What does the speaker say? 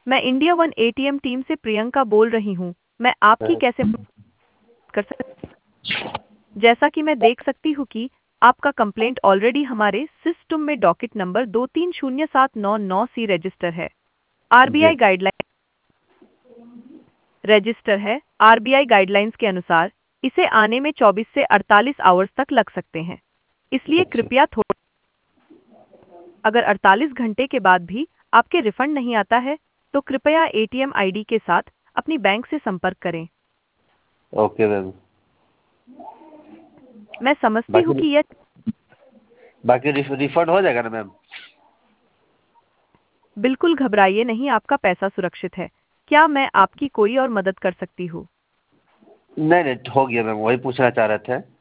मैं India one ATM team से प्रियंका बोल रही हूँ। मैं आपकी कैसे मदद कर सकती? जैसा कि मैं देख सकती हूँ कि आपका कंप्लेंट ऑलरेडी हमारे सिस्टम में डॉकेट नंबर 2307999 सी रजिस्टर है। जी। आरबीआई गाइडलाइन रजिस्टर है। आरबीआई गाइडलाइंस के अनुसार इसे आने में 24 से 48 आवर्स तक लग सकते हैं। इसलिए अच्छा। कृपया थोड़ा, अगर 48 घंटे के बाद भी आपके रिफंड नहीं आता है, तो कृपया एटीएम आईडी के साथ अपनी बैंक से संपर्क करें। Okay ma'am. मैं समझती हूँ बाकी कि यह बाकी रिफंड हो जाएगा ना मैम? बिल्कुल घबराइए नहीं, आपका पैसा सुरक्षित है। क्या मैं आपकी कोई और मदद कर सकती हूँ? नहीं नहीं, हो गया मैम, वही पूछना चाह रहे थे।